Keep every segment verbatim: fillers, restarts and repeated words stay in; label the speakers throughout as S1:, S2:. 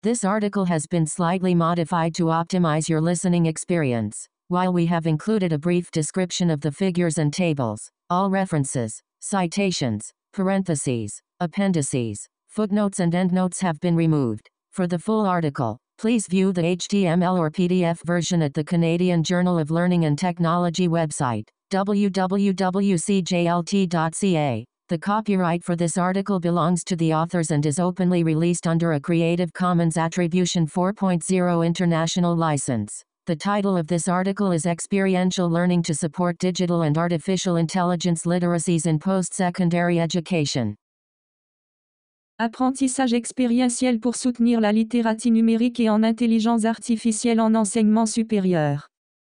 S1: This article has been slightly modified to optimize your listening experience. While we have included a brief description of the figures and tables, all references, citations, parentheses, appendices, footnotes and endnotes have been removed. For the full article, please view the H T M L or P D F version at the Canadian Journal of Learning and Technology website, w w w dot c j l t dot c a. The copyright for this article belongs to the authors and is openly released under a Creative Commons Attribution four point oh international license. The title of this article is Experiential Learning to Support Digital and Artificial Intelligence Literacies in Post-Secondary Education.
S2: Apprentissage expérientiel pour soutenir la littératie numérique et en intelligence artificielle en enseignement supérieur.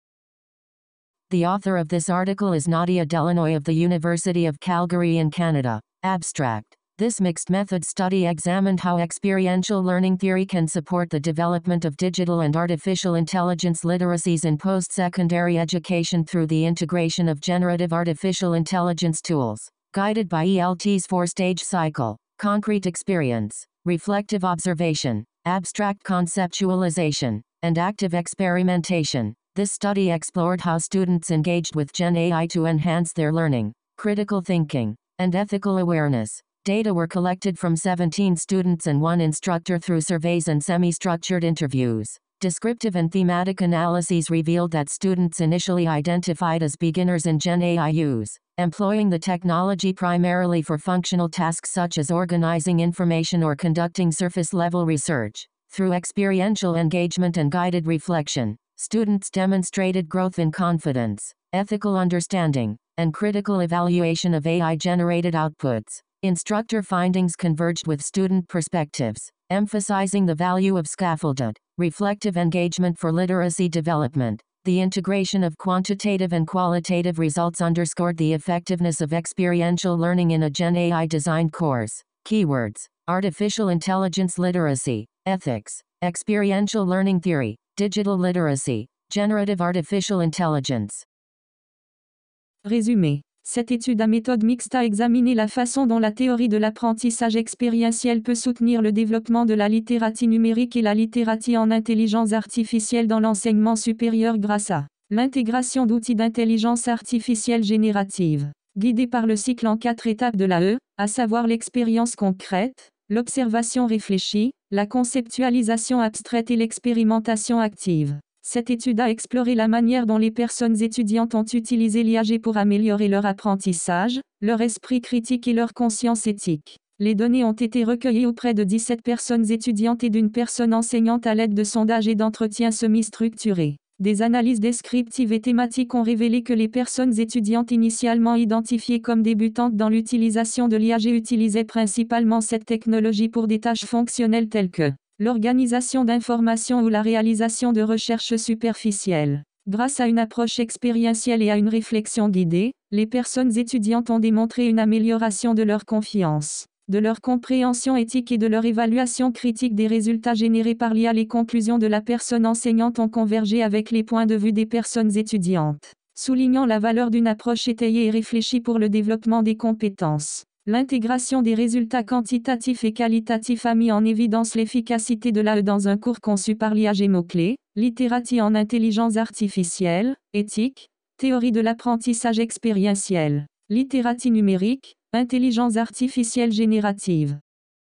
S1: The author of this article is Nadia Delanoy of the University of Calgary in Canada. Abstract. This mixed method study examined how experiential learning theory can support the development of digital and artificial intelligence literacies in post-secondary education through the integration of generative artificial intelligence tools, guided by E L T's four-stage cycle: concrete experience, reflective observation, abstract conceptualization, and active experimentation. This study explored how students engaged with Gen A I to enhance their learning, critical thinking, and ethical awareness. Data were collected from seventeen students and one instructor through surveys and semi-structured interviews. Descriptive and thematic analyses revealed that students initially identified as beginners in Gen A I use, employing the technology primarily for functional tasks such as organizing information or conducting surface-level research. Through experiential engagement and guided reflection, students demonstrated growth in confidence, ethical understanding, and critical evaluation of A I-generated outputs. Instructor findings converged with student perspectives, emphasizing the value of scaffolded, reflective engagement for literacy development. The integration of quantitative and qualitative results underscored the effectiveness of experiential learning in a Gen A I-designed course. Keywords: artificial intelligence literacy, ethics, experiential learning theory, digital literacy, generative artificial intelligence.
S2: Résumé. Cette étude à méthode mixte a examiné la façon dont la théorie de l'apprentissage expérientiel peut soutenir le développement de la littératie numérique et la littératie en intelligence artificielle dans l'enseignement supérieur grâce à l'intégration d'outils d'intelligence artificielle générative, guidés par le cycle en quatre étapes de l'A E, à savoir l'expérience concrète, l'observation réfléchie, la conceptualisation abstraite et l'expérimentation active. Cette étude a exploré la manière dont les personnes étudiantes ont utilisé l'I A G pour améliorer leur apprentissage, leur esprit critique et leur conscience éthique. Les données ont été recueillies auprès de dix-sept personnes étudiantes et d'une personne enseignante à l'aide de sondages et d'entretiens semi-structurés. Des analyses descriptives et thématiques ont révélé que les personnes étudiantes initialement identifiées comme débutantes dans l'utilisation de l'I A G utilisaient principalement cette technologie pour des tâches fonctionnelles telles que l'organisation d'informations ou la réalisation de recherches superficielles. Grâce à une approche expérientielle et à une réflexion guidée, les personnes étudiantes ont démontré une amélioration de leur confiance, de leur compréhension éthique et de leur évaluation critique des résultats générés par l'I A. Les conclusions de la personne enseignante ont convergé avec les points de vue des personnes étudiantes, soulignant la valeur d'une approche étayée et réfléchie pour le développement des compétences. L'intégration des résultats quantitatifs et qualitatifs a mis en évidence l'efficacité de l'A E dans un cours conçu par l'I A G mots-clés, littératie en intelligence artificielle, éthique, théorie de l'apprentissage expérientiel, littératie numérique, intelligence artificielle générative.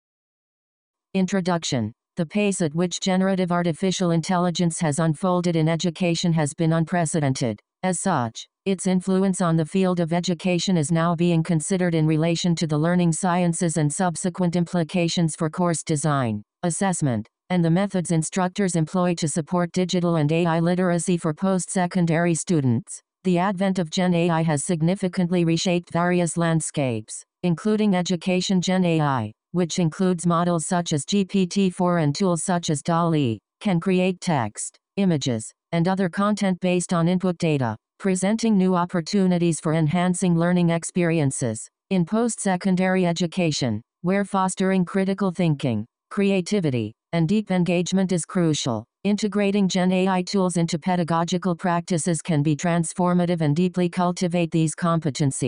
S1: Introduction. The pace at which generative artificial intelligence has unfolded in education has been unprecedented. As such, its influence on the field of education is now being considered in relation to the learning sciences and subsequent implications for course design, assessment, and the methods instructors employ to support digital and A I literacy for post-secondary students. The advent of Gen A I has significantly reshaped various landscapes, including education. Gen A I, which includes models such as G P T four and tools such as DALL-E, can create text, images, and other content based on input data, presenting new opportunities for enhancing learning experiences. In post-secondary education, where fostering critical thinking, creativity, and deep engagement is crucial, integrating Gen A I tools into pedagogical practices can be transformative and deeply cultivate these competencies.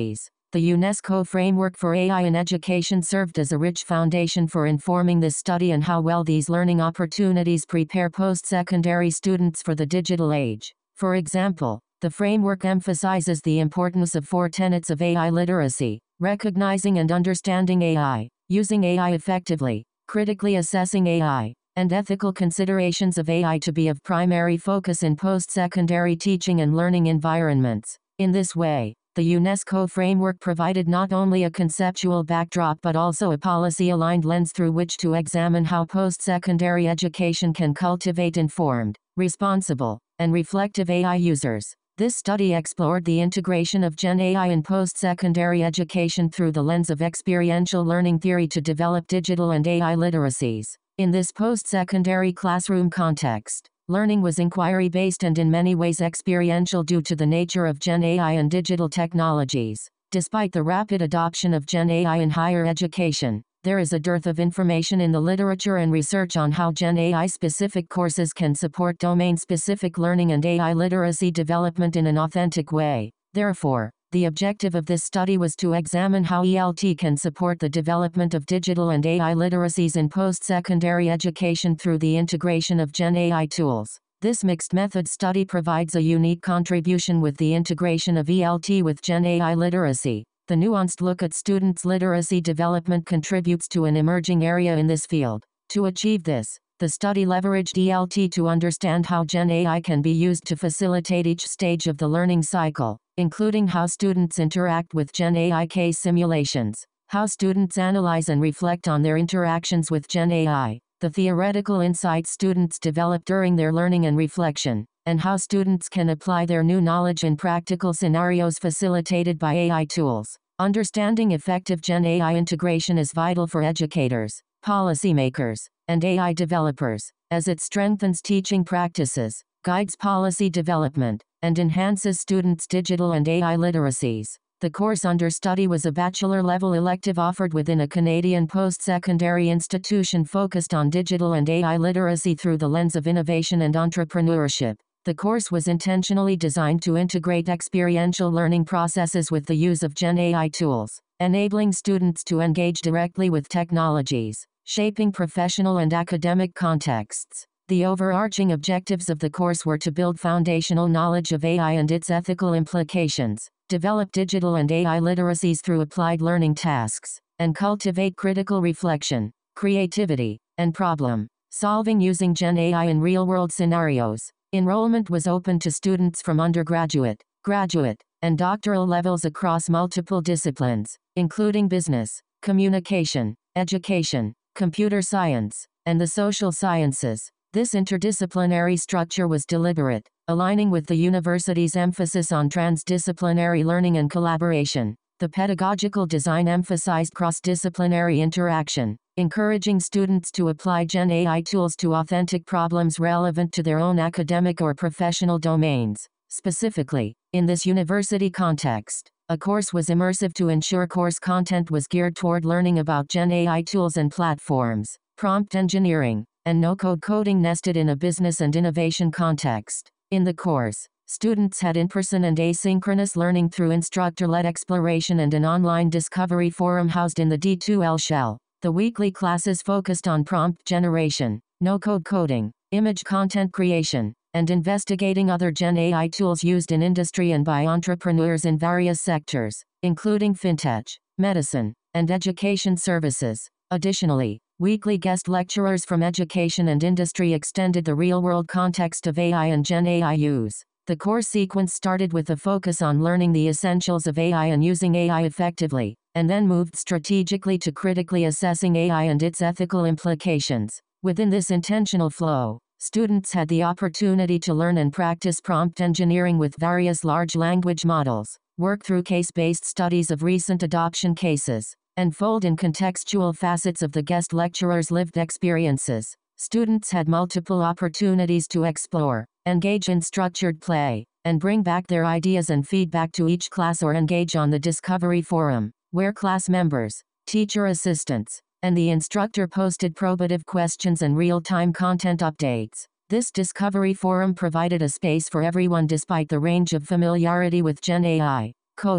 S1: The UNESCO Framework for A I in Education served as a rich foundation for informing this study and how well these learning opportunities prepare post-secondary students for the digital age. For example, the framework emphasizes the importance of four tenets of A I literacy: recognizing and understanding A I, using A I effectively, critically assessing A I, and ethical considerations of A I to be of primary focus in post-secondary teaching and learning environments. In this way, the UNESCO framework provided not only a conceptual backdrop but also a policy-aligned lens through which to examine how post-secondary education can cultivate informed, responsible, and reflective A I users. This study explored the integration of Gen A I in post-secondary education through the lens of experiential learning theory to develop digital and A I literacies. In this post-secondary classroom context, learning was inquiry-based and in many ways experiential due to the nature of Gen A I and digital technologies. Despite the rapid adoption of Gen A I in higher education, there is a dearth of information in the literature and research on how Gen A I-specific courses can support domain-specific learning and A I literacy development in an authentic way. Therefore, the objective of this study was to examine how E L T can support the development of digital and A I literacies in post-secondary education through the integration of Gen A I tools. This mixed method study provides a unique contribution with the integration of E L T with Gen A I literacy. The nuanced look at students' literacy development contributes to an emerging area in this field. To achieve this, the study leveraged E L T to understand how Gen A I can be used to facilitate each stage of the learning cycle, including how students interact with Gen A I case simulations, how students analyze and reflect on their interactions with Gen A I, the theoretical insights students develop during their learning and reflection, and how students can apply their new knowledge in practical scenarios facilitated by A I tools. Understanding effective Gen A I integration is vital for educators, policymakers, and A I developers, as it strengthens teaching practices, guides policy development, and enhances students' digital and A I literacies. The course under study was a bachelor-level elective offered within a Canadian post-secondary institution focused on digital and A I literacy through the lens of innovation and entrepreneurship. The course was intentionally designed to integrate experiential learning processes with the use of Gen A I tools, enabling students to engage directly with technologies, shaping professional and academic contexts. The overarching objectives of the course were to build foundational knowledge of A I and its ethical implications, develop digital and A I literacies through applied learning tasks, and cultivate critical reflection, creativity, and problem-solving using Gen A I in real-world scenarios. Enrollment was open to students from undergraduate, graduate, and doctoral levels across multiple disciplines, including business, communication, education, computer science, and the social sciences. This interdisciplinary structure was deliberate, aligning with the university's emphasis on transdisciplinary learning and collaboration. The pedagogical design emphasized cross-disciplinary interaction, encouraging students to apply Gen A I tools to authentic problems relevant to their own academic or professional domains. Specifically, in this university context, a course was immersive to ensure course content was geared toward learning about Gen A I tools and platforms, prompt engineering, and no-code coding nested in a business and innovation context. In the course, students had in-person and asynchronous learning through instructor-led exploration and an online discovery forum housed in the D two L shell. The weekly classes focused on prompt generation, no-code coding, image content creation, and investigating other Gen A I tools used in industry and by entrepreneurs in various sectors, including fintech, medicine, and education services. Additionally, weekly guest lecturers from education and industry extended the real-world context of A I and Gen A I use. The course sequence started with a focus on learning the essentials of A I and using A I effectively, and then moved strategically to critically assessing A I and its ethical implications. Within this intentional flow, students had the opportunity to learn and practice prompt engineering with various large language models, work through case-based studies of recent adoption cases, and fold in contextual facets of the guest lecturer's lived experiences. Students had multiple opportunities to explore, engage in structured play, and bring back their ideas and feedback to each class or engage on the Discovery Forum, where class members, teacher assistants, and the instructor posted probative questions and real-time content updates. This Discovery Forum provided a space for everyone despite the range of familiarity with Gen A I, coding,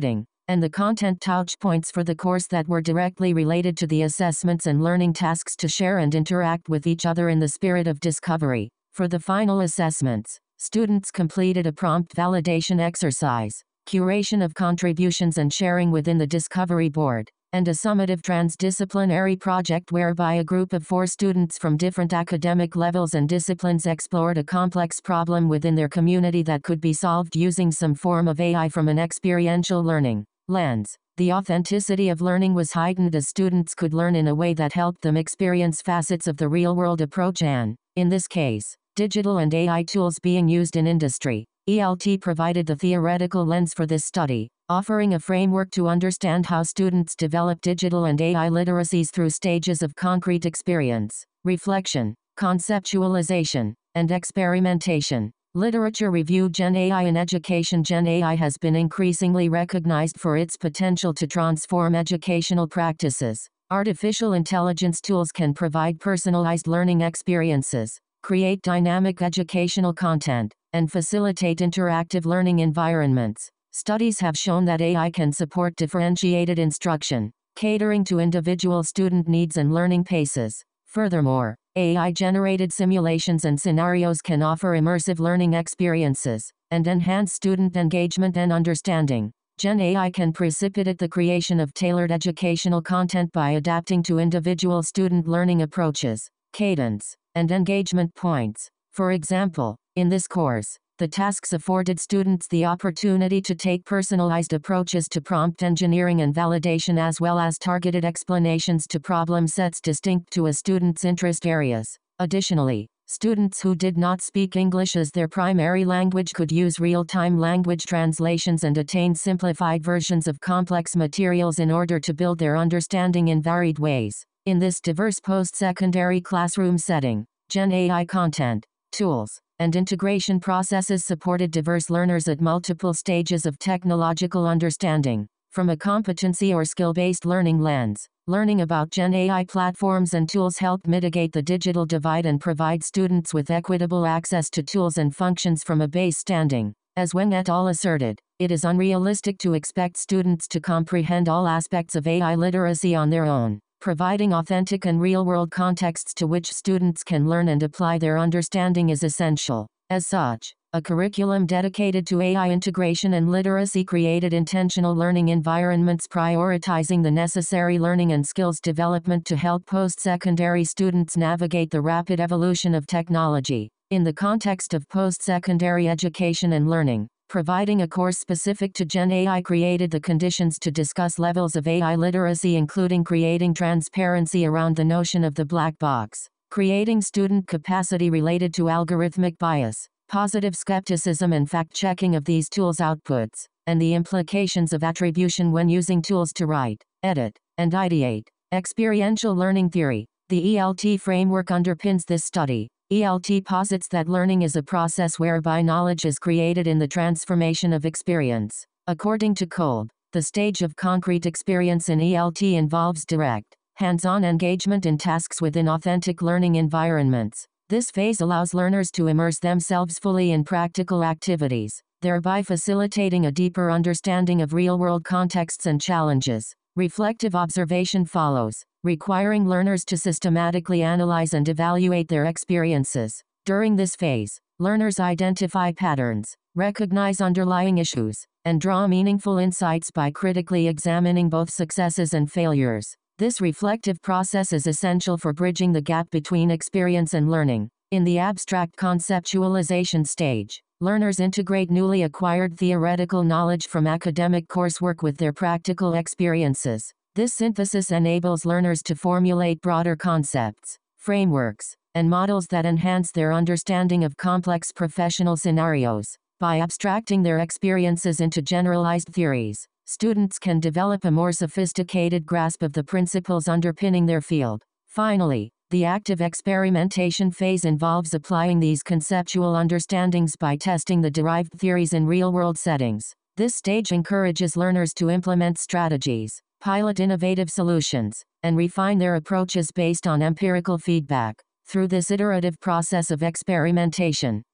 S1: and the content touchpoints for the course that were directly related to the assessments and learning tasks to share and interact with each other in the spirit of discovery. For the final assessments, students completed a prompt validation exercise, curation of contributions and sharing within the Discovery Board, and a summative transdisciplinary project whereby a group of four students from different academic levels and disciplines explored a complex problem within their community that could be solved using some form of A I from an experiential learning lens. The authenticity of learning was heightened as students could learn in a way that helped them experience facets of the real-world approach and, in this case, digital and A I tools being used in industry. E L T provided the theoretical lens for this study, offering a framework to understand how students develop digital and A I literacies through stages of concrete experience, reflection, conceptualization, and experimentation. Literature review. Gen A I in education. Gen A I has been increasingly recognized for its potential to transform educational practices. Artificial intelligence tools can provide personalized learning experiences, create dynamic educational content, and facilitate interactive learning environments. Studies have shown that A I can support differentiated instruction, catering to individual student needs and learning paces. Furthermore, A I-generated simulations and scenarios can offer immersive learning experiences, and enhance student engagement and understanding. Gen A I can precipitate the creation of tailored educational content by adapting to individual student learning approaches, cadence, and engagement points. For example, in this course, the tasks afforded students the opportunity to take personalized approaches to prompt engineering and validation as well as targeted explanations to problem sets distinct to a student's interest areas. Additionally, students who did not speak English as their primary language could use real-time language translations and attain simplified versions of complex materials in order to build their understanding in varied ways. In this diverse post-secondary classroom setting, Gen A I content, tools, and integration processes supported diverse learners at multiple stages of technological understanding. From a competency or skill-based learning lens, learning about Gen A I platforms and tools helped mitigate the digital divide and provide students with equitable access to tools and functions from a base standing. As Weng et al. Asserted, it is unrealistic to expect students to comprehend all aspects of A I literacy on their own. Providing authentic and real-world contexts to which students can learn and apply their understanding is essential. As such, a curriculum dedicated to A I integration and literacy created intentional learning environments prioritizing the necessary learning and skills development to help post-secondary students navigate the rapid evolution of technology. In the context of post-secondary education and learning, providing a course specific to Gen A I created the conditions to discuss levels of A I literacy, including creating transparency around the notion of the black box, creating student capacity related to algorithmic bias, positive skepticism and fact-checking of these tools' outputs, and the implications of attribution when using tools to write, edit, and ideate. Experiential learning theory. The E L T framework underpins this study. E L T posits that learning is a process whereby knowledge is created in the transformation of experience. According to Kolb, the stage of concrete experience in E L T involves direct, hands-on engagement in tasks within authentic learning environments. This phase allows learners to immerse themselves fully in practical activities, thereby facilitating a deeper understanding of real-world contexts and challenges. Reflective observation follows, requiring learners to systematically analyze and evaluate their experiences. During this phase, learners identify patterns, recognize underlying issues, and draw meaningful insights by critically examining both successes and failures. This reflective process is essential for bridging the gap between experience and learning. In the abstract conceptualization stage, learners integrate newly acquired theoretical knowledge from academic coursework with their practical experiences. This synthesis enables learners to formulate broader concepts, frameworks, and models that enhance their understanding of complex professional scenarios. By abstracting their experiences into generalized theories, students can develop a more sophisticated grasp of the principles underpinning their field. Finally, the active experimentation phase involves applying these conceptual understandings by testing the derived theories in real-world settings. This stage encourages learners to implement strategies, pilot innovative solutions, and refine their approaches based on empirical feedback. Through this iterative process of experimentation,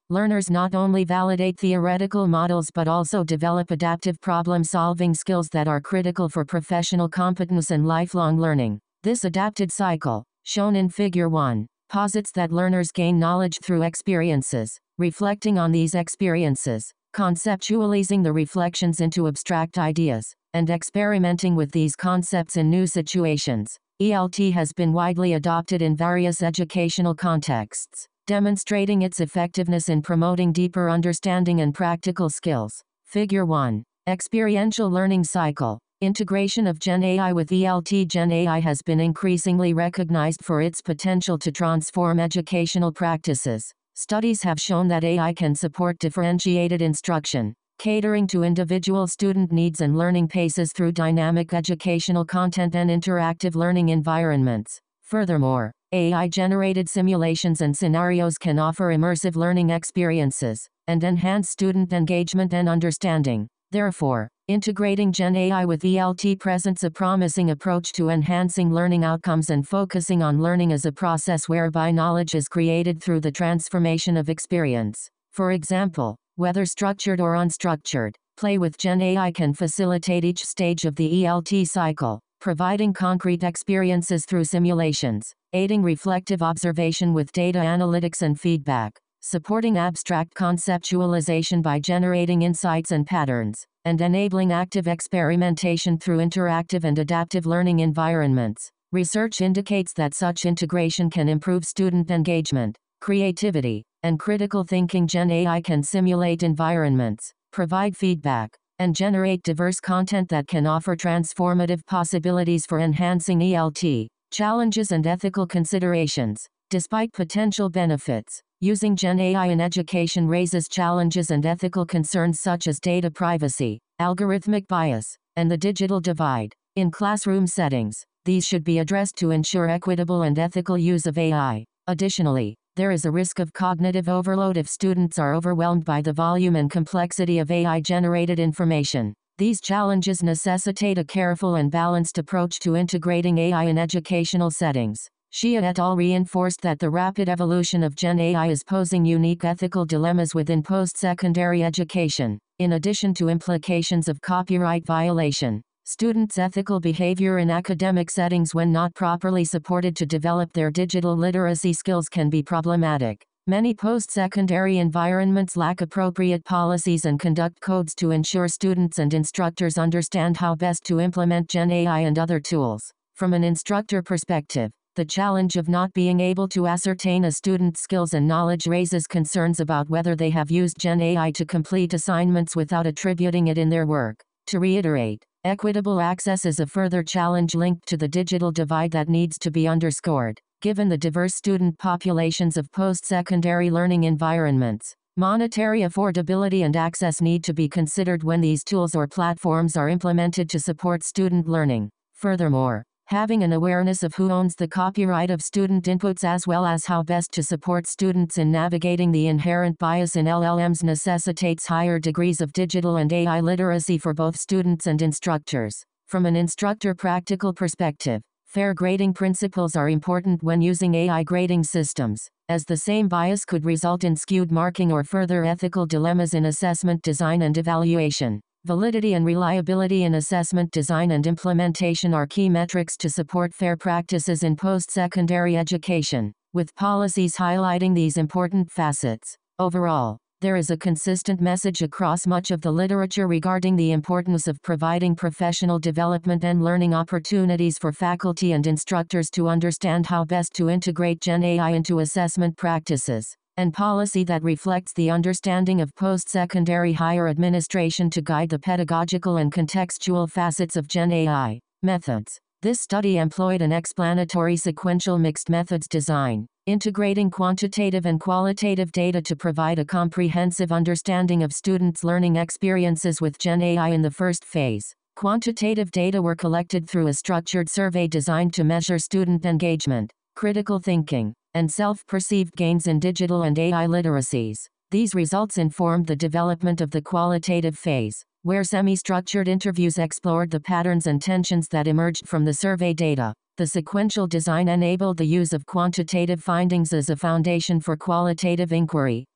S1: Learners not only validate theoretical models but also develop adaptive problem-solving skills that are critical for professional competence and lifelong learning. This adapted cycle, shown in Figure one, posits that learners gain knowledge through experiences, reflecting on these experiences, conceptualizing the reflections into abstract ideas, and experimenting with these concepts in new situations. E L T has been widely adopted in various educational contexts, demonstrating its effectiveness in promoting deeper understanding and practical skills. Figure one. Experiential Learning Cycle. Integration of Gen A I with E L T. Gen A I has been increasingly recognized for its potential to transform educational practices. Studies have shown that A I can support differentiated instruction, catering to individual student needs and learning paces through dynamic educational content and interactive learning environments. Furthermore, A I-generated simulations and scenarios can offer immersive learning experiences, and enhance student engagement and understanding. Therefore, integrating Gen A I with E L T presents a promising approach to enhancing learning outcomes and focusing on learning as a process whereby knowledge is created through the transformation of experience. For example, whether structured or unstructured, play with Gen A I can facilitate each stage of the E L T cycle, providing concrete experiences through simulations, aiding reflective observation with data analytics and feedback, supporting abstract conceptualization by generating insights and patterns, and enabling active experimentation through interactive and adaptive learning environments. Research indicates that such integration can improve student engagement, creativity, and critical thinking. Gen A I can simulate environments, provide feedback, and generate diverse content that can offer transformative possibilities for enhancing E L T. Challenges and ethical considerations. Despite potential benefits, using Gen A I in education raises challenges and ethical concerns such as data privacy, algorithmic bias, and the digital divide. In classroom settings, these should be addressed to ensure equitable and ethical use of A I. Additionally, there is a risk of cognitive overload if students are overwhelmed by the volume and complexity of A I-generated information. These challenges necessitate a careful and balanced approach to integrating A I in educational settings. Shia et al. Reinforced that the rapid evolution of Gen A I is posing unique ethical dilemmas within post-secondary education. In addition to implications of copyright violation, students' ethical behavior in academic settings when not properly supported to develop their digital literacy skills can be problematic. Many post-secondary environments lack appropriate policies and conduct codes to ensure students and instructors understand how best to implement Gen A I and other tools. From an instructor perspective, the challenge of not being able to ascertain a student's skills and knowledge raises concerns about whether they have used Gen A I to complete assignments without attributing it in their work. To reiterate, equitable access is a further challenge linked to the digital divide that needs to be underscored. Given the diverse student populations of post-secondary learning environments, monetary affordability and access need to be considered when these tools or platforms are implemented to support student learning. Furthermore, having an awareness of who owns the copyright of student inputs as well as how best to support students in navigating the inherent bias in L L Ms necessitates higher degrees of digital and A I literacy for both students and instructors. From an instructor practical perspective, fair grading principles are important when using A I grading systems, as the same bias could result in skewed marking or further ethical dilemmas in assessment design and evaluation. Validity and reliability in assessment design and implementation are key metrics to support fair practices in post-secondary education, with policies highlighting these important facets. Overall, there is a consistent message across much of the literature regarding the importance of providing professional development and learning opportunities for faculty and instructors to understand how best to integrate Gen A I into assessment practices, and policy that reflects the understanding of post-secondary higher administration to guide the pedagogical and contextual facets of Gen A I. Methods. This study employed an explanatory sequential mixed methods design, integrating quantitative and qualitative data to provide a comprehensive understanding of students' learning experiences with Gen A I in the first phase. Quantitative data were collected through a structured survey designed to measure student engagement, critical thinking, and self-perceived gains in digital and A I literacies. These results informed the development of the qualitative phase, where semi-structured interviews explored the patterns and tensions that emerged from the survey data. The sequential design enabled the use of quantitative findings as a foundation for qualitative inquiry,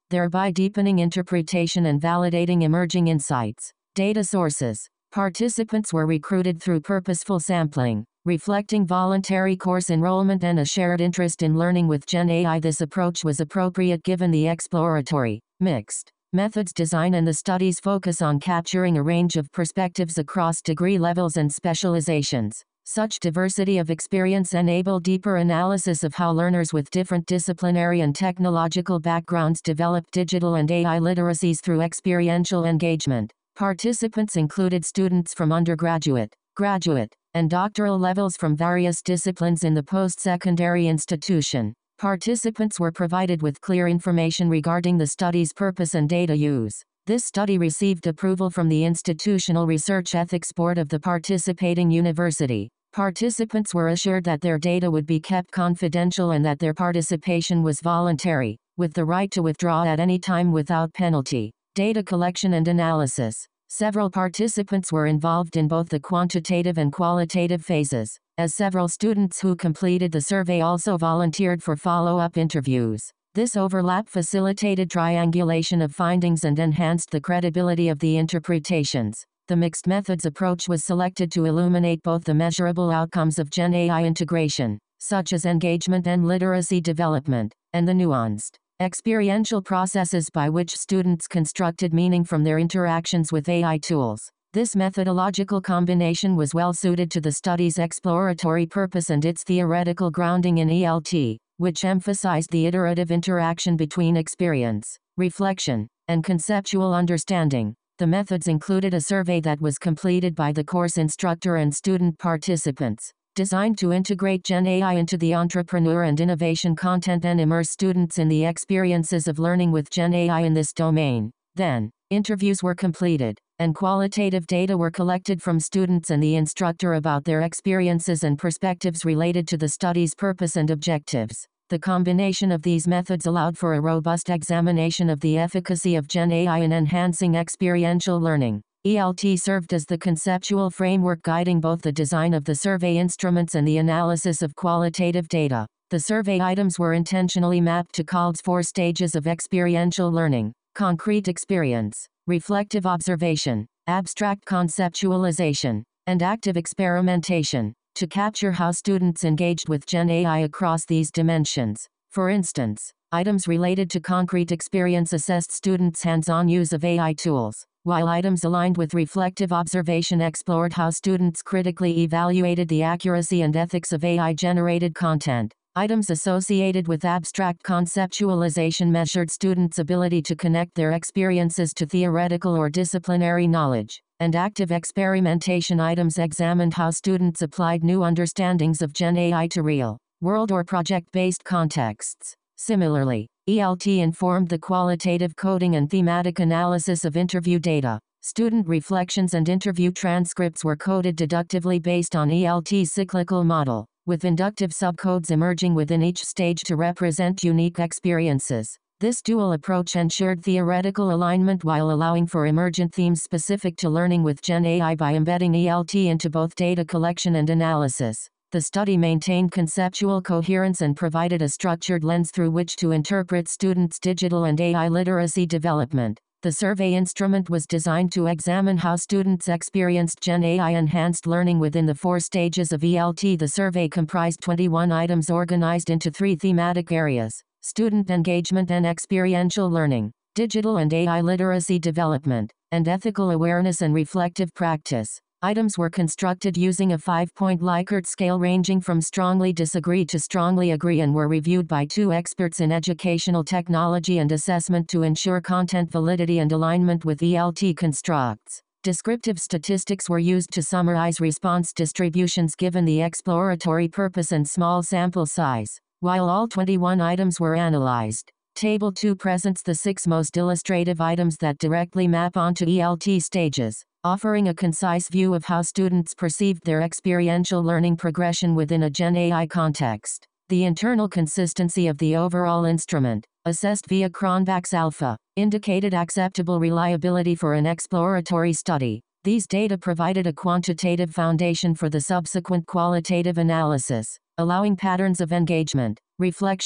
S1: thereby deepening interpretation and validating emerging insights. Data sources. Participants were recruited through purposeful sampling, reflecting voluntary course enrollment and a shared interest in learning with Gen A I. This approach was appropriate given the exploratory, mixed methods design and the study's focus on capturing a range of perspectives across degree levels and specializations. Such diversity of experience enabled deeper analysis of how learners with different disciplinary and technological backgrounds developed digital and A I literacies through experiential engagement. Participants included students from undergraduate, graduate, and doctoral levels from various disciplines in the post-secondary institution. Participants were provided with clear information regarding the study's purpose and data use. This study received approval from the Institutional Research Ethics Board of the participating university. Participants were assured that their data would be kept confidential and that their participation was voluntary, with the right to withdraw at any time without penalty. Data collection and analysis. Several participants were involved in both the quantitative and qualitative phases, as several students who completed the survey also volunteered for follow-up interviews. This overlap facilitated triangulation of findings and enhanced the credibility of the interpretations. The mixed methods approach was selected to illuminate both the measurable outcomes of Gen A I integration, such as engagement and literacy development, and the nuanced, experiential processes by which students constructed meaning from their interactions with A I tools. This methodological combination was well suited to the study's exploratory purpose and its theoretical grounding in E L T, which emphasized the iterative interaction between experience, reflection, and conceptual understanding. The methods included a survey that was completed by the course instructor and student participants, designed to integrate Gen A I into the entrepreneur and innovation content and immerse students in the experiences of learning with Gen A I in this domain. Then, interviews were completed, and qualitative data were collected from students and the instructor about their experiences and perspectives related to the study's purpose and objectives. The combination of these methods allowed for a robust examination of the efficacy of Gen A I in enhancing experiential learning. E L T served as the conceptual framework guiding both the design of the survey instruments and the analysis of qualitative data. The survey items were intentionally mapped to Cald's four stages of experiential learning: concrete experience, reflective observation, abstract conceptualization, and active experimentation, to capture how students engaged with Gen A I across these dimensions. For instance, items related to concrete experience assessed students' hands-on use of A I tools, while items aligned with reflective observation explored how students critically evaluated the accuracy and ethics of A I-generated content. Items associated with abstract conceptualization measured students' ability to connect their experiences to theoretical or disciplinary knowledge, and active experimentation items examined how students applied new understandings of Gen A I to real-world or project-based contexts. Similarly, E L T informed the qualitative coding and thematic analysis of interview data. Student reflections and interview transcripts were coded deductively based on E L T's cyclical model, with inductive subcodes emerging within each stage to represent unique experiences. This dual approach ensured theoretical alignment while allowing for emergent themes specific to learning with Gen A I by embedding E L T into both data collection and analysis. The study maintained conceptual coherence and provided a structured lens through which to interpret students' digital and A I literacy development. The survey instrument was designed to examine how students experienced Gen A I-enhanced learning within the four stages of E L T. The survey comprised twenty-one items organized into three thematic areas: student engagement and experiential learning, digital and A I literacy development, and ethical awareness and reflective practice. Items were constructed using a five-point Likert scale ranging from strongly disagree to strongly agree and were reviewed by two experts in educational technology and assessment to ensure content validity and alignment with E L T constructs. Descriptive statistics were used to summarize response distributions given the exploratory purpose and small sample size. While all twenty-one items were analyzed, Table two presents the six most illustrative items that directly map onto E L T stages, offering a concise view of how students perceived their experiential learning progression within a Gen A I context. The internal consistency of the overall instrument, assessed via Cronbach's alpha, indicated acceptable reliability for an exploratory study. These data provided a quantitative foundation for the subsequent qualitative analysis, allowing patterns of engagement, reflection,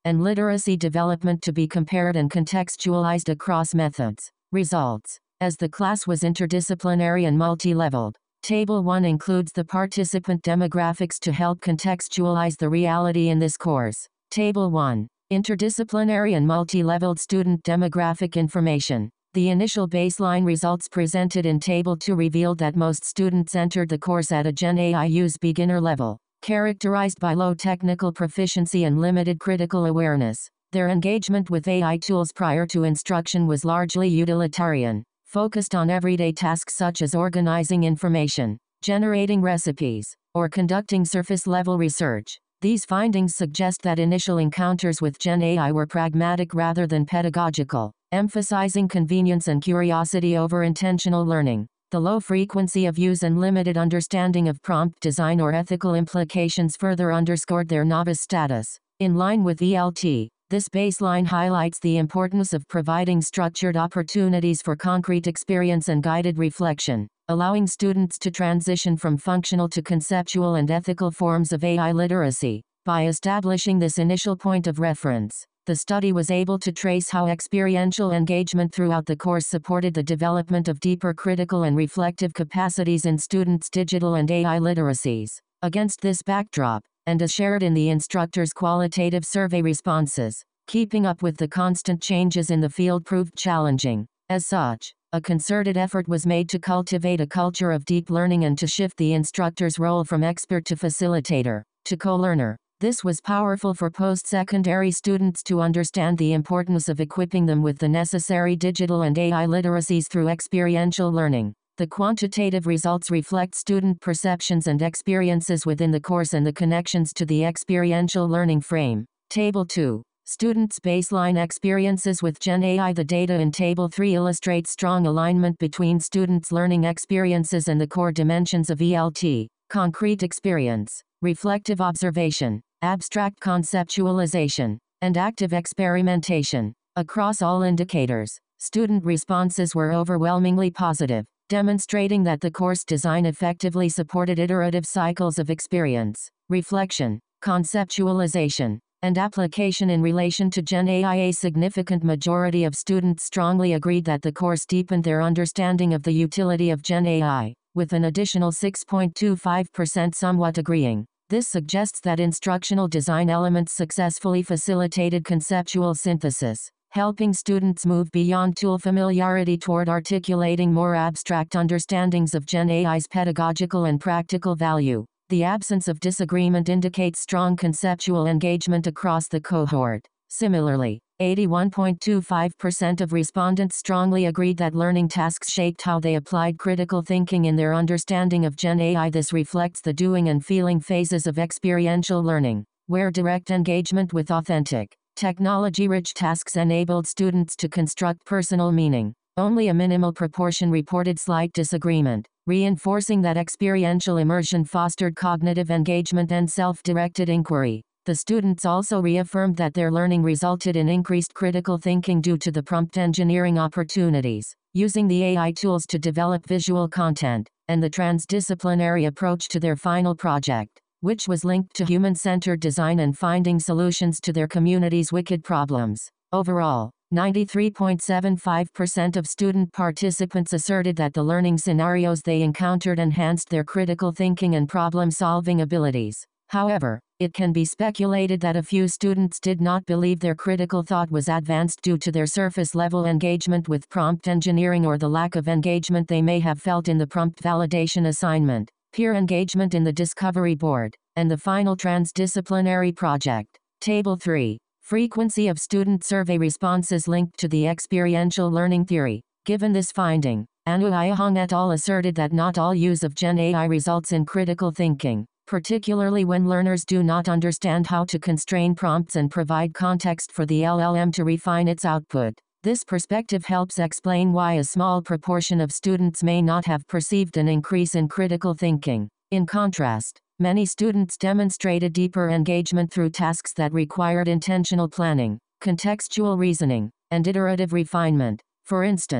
S1: and literacy development to be compared and contextualized across methods. Results. As the class was interdisciplinary and multi-leveled, Table one includes the participant demographics to help contextualize the reality in this course. Table one. Interdisciplinary and multi-leveled student demographic information. The initial baseline results presented in Table two revealed that most students entered the course at a Gen A I use beginner level, characterized by low technical proficiency and limited critical awareness. Their engagement with A I tools prior to instruction was largely utilitarian, focused on everyday tasks such as organizing information, generating recipes, or conducting surface-level research. These findings suggest that initial encounters with Gen A I were pragmatic rather than pedagogical, emphasizing convenience and curiosity over intentional learning. The low frequency of use and limited understanding of prompt design or ethical implications further underscored their novice status. In line with E L T, this baseline highlights the importance of providing structured opportunities for concrete experience and guided reflection, allowing students to transition from functional to conceptual and ethical forms of A I literacy. By establishing this initial point of reference, the study was able to trace how experiential engagement throughout the course supported the development of deeper critical and reflective capacities in students' digital and A I literacies. Against this backdrop, and as shared in the instructor's qualitative survey responses, keeping up with the constant changes in the field proved challenging. As such, a concerted effort was made to cultivate a culture of deep learning and to shift the instructor's role from expert to facilitator, to co-learner. This was powerful for post-secondary students to understand the importance of equipping them with the necessary digital and A I literacies through experiential learning. The quantitative results reflect student perceptions and experiences within the course and the connections to the experiential learning frame. Table two. Students' baseline experiences with Gen A I. The data in Table three illustrates strong alignment between students' learning experiences and the core dimensions of E L T: concrete experience, reflective observation, abstract conceptualization, and active experimentation. Across all indicators, student responses were overwhelmingly positive, demonstrating that the course design effectively supported iterative cycles of experience, reflection, conceptualization, and application in relation to Gen A I. A significant majority of students strongly agreed that the course deepened their understanding of the utility of Gen A I, with an additional six point two five percent somewhat agreeing. This suggests that instructional design elements successfully facilitated conceptual synthesis, helping students move beyond tool familiarity toward articulating more abstract understandings of Gen A I's pedagogical and practical value. The absence of disagreement indicates strong conceptual engagement across the cohort. Similarly, eighty-one point two five percent of respondents strongly agreed that learning tasks shaped how they applied critical thinking in their understanding of Gen A I. This reflects the doing and feeling phases of experiential learning, where direct engagement with authentic, technology-rich tasks enabled students to construct personal meaning. Only a minimal proportion reported slight disagreement, reinforcing that experiential immersion fostered cognitive engagement and self-directed inquiry. The students also reaffirmed that their learning resulted in increased critical thinking due to the prompt engineering opportunities, using the A I tools to develop visual content, and the transdisciplinary approach to their final project, which was linked to human-centered design and finding solutions to their community's wicked problems. Overall, ninety-three point seven five percent of student participants asserted that the learning scenarios they encountered enhanced their critical thinking and problem-solving abilities. However, it can be speculated that a few students did not believe their critical thought was advanced due to their surface-level engagement with prompt engineering or the lack of engagement they may have felt in the prompt validation assignment, peer engagement in the discovery board, and the final transdisciplinary project. Table three. Frequency of student survey responses linked to the experiential learning theory. Given this finding, Anu Ayahong et al. Asserted that not all use of Gen A I results in critical thinking, particularly when learners do not understand how to constrain prompts and provide context for the L L M to refine its output. This perspective helps explain why a small proportion of students may not have perceived an increase in critical thinking. In contrast, many students demonstrated deeper engagement through tasks that required intentional planning, contextual reasoning, and iterative refinement. For instance,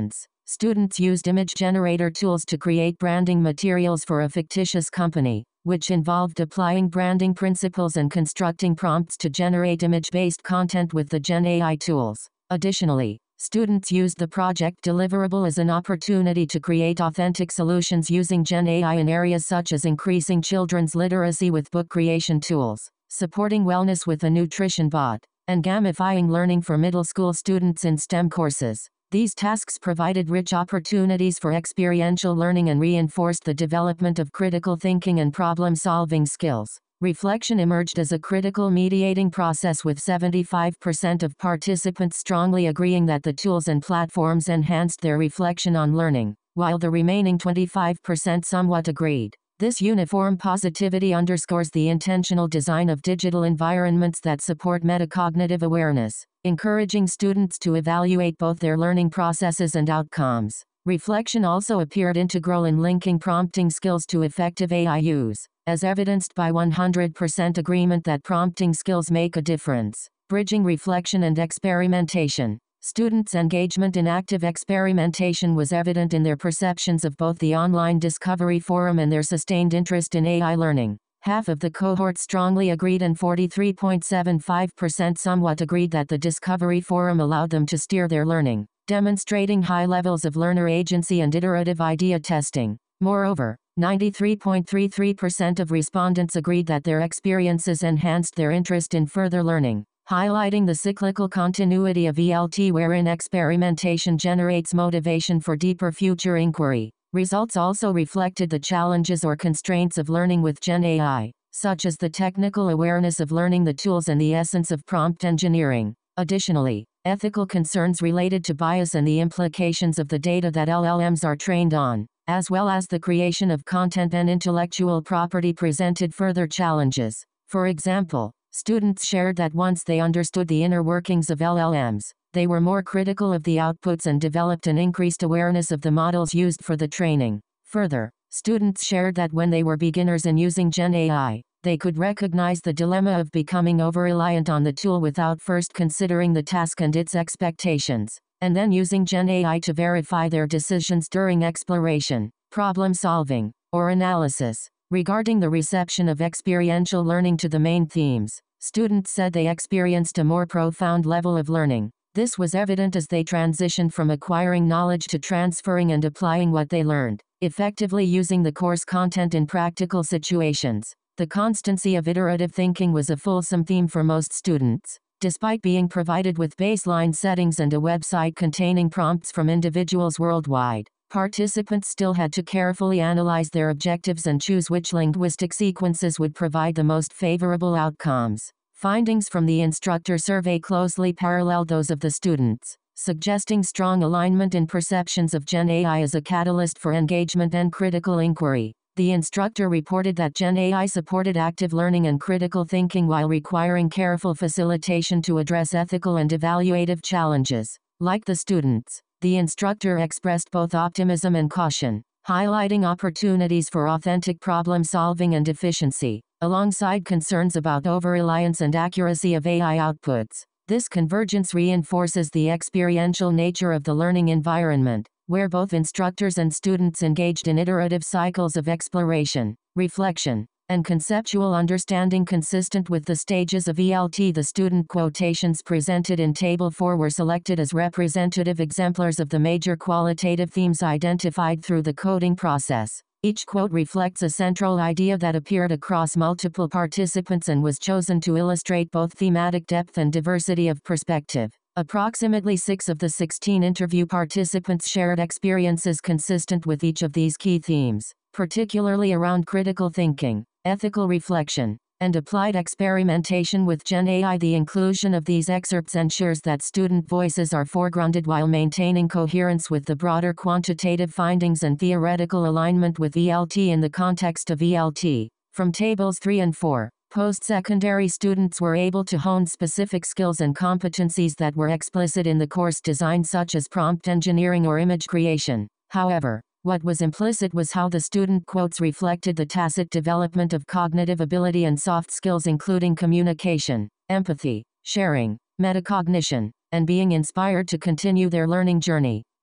S1: Students used image generator tools to create branding materials for a fictitious company, which involved applying branding principles and constructing prompts to generate image-based content with the Gen A I tools. Additionally, students used the project deliverable as an opportunity to create authentic solutions using Gen A I in areas such as increasing children's literacy with book creation tools, supporting wellness with a nutrition bot, and gamifying learning for middle school students in STEM courses. These tasks provided rich opportunities for experiential learning and reinforced the development of critical thinking and problem-solving skills. Reflection emerged as a critical mediating process, with seventy-five percent of participants strongly agreeing that the tools and platforms enhanced their reflection on learning, while the remaining twenty-five percent somewhat agreed. This uniform positivity underscores the intentional design of digital environments that support metacognitive awareness, encouraging students to evaluate both their learning processes and outcomes. Reflection also appeared integral in linking prompting skills to effective A I use, as evidenced by one hundred percent agreement that prompting skills make a difference. Bridging reflection and experimentation. Students' engagement in active experimentation was evident in their perceptions of both the online discovery forum and their sustained interest in A I learning. Half of the cohort strongly agreed and forty-three point seven five percent somewhat agreed that the discovery forum allowed them to steer their learning, demonstrating high levels of learner agency and iterative idea testing. Moreover, ninety-three point three three percent of respondents agreed that their experiences enhanced their interest in further learning, highlighting the cyclical continuity of E L T wherein experimentation generates motivation for deeper future inquiry. Results also reflected the challenges or constraints of learning with Gen A I, such as the technical awareness of learning the tools and the essence of prompt engineering. Additionally, ethical concerns related to bias and the implications of the data that L L Ms are trained on, as well as the creation of content and intellectual property, presented further challenges. For example, students shared that once they understood the inner workings of L L Ms, they were more critical of the outputs and developed an increased awareness of the models used for the training. Further, students shared that when they were beginners in using Gen A I, they could recognize the dilemma of becoming over-reliant on the tool without first considering the task and its expectations, and then using Gen A I to verify their decisions during exploration, problem-solving, or analysis. Regarding the reception of experiential learning to the main themes, students said they experienced a more profound level of learning. This was evident as they transitioned from acquiring knowledge to transferring and applying what they learned, effectively using the course content in practical situations. The constancy of iterative thinking was a fulsome theme for most students. Despite being provided with baseline settings and a website containing prompts from individuals worldwide, participants still had to carefully analyze their objectives and choose which linguistic sequences would provide the most favorable outcomes. Findings from the instructor survey closely paralleled those of the students, suggesting strong alignment in perceptions of Gen A I as a catalyst for engagement and critical inquiry. The instructor reported that Gen A I supported active learning and critical thinking while requiring careful facilitation to address ethical and evaluative challenges. Like the students, the instructor expressed both optimism and caution, highlighting opportunities for authentic problem-solving and efficiency, alongside concerns about over-reliance and accuracy of A I outputs. This convergence reinforces the experiential nature of the learning environment, where both instructors and students engaged in iterative cycles of exploration, reflection, and conceptual understanding consistent with the stages of E L T. The student quotations presented in Table four were selected as representative exemplars of the major qualitative themes identified through the coding process. Each quote reflects a central idea that appeared across multiple participants and was chosen to illustrate both thematic depth and diversity of perspective. Approximately six of the sixteen interview participants shared experiences consistent with each of these key themes, particularly around critical thinking, ethical reflection, and applied experimentation with Gen A I. The inclusion of these excerpts ensures that student voices are foregrounded while maintaining coherence with the broader quantitative findings and theoretical alignment with E L T in the context of E L T. From Tables three and four, post-secondary students were able to hone specific skills and competencies that were explicit in the course design, such as prompt engineering or image creation. However, what was implicit was how the student quotes reflected the tacit development of cognitive ability and soft skills, including communication, empathy, sharing, metacognition, and being inspired to continue their learning journey.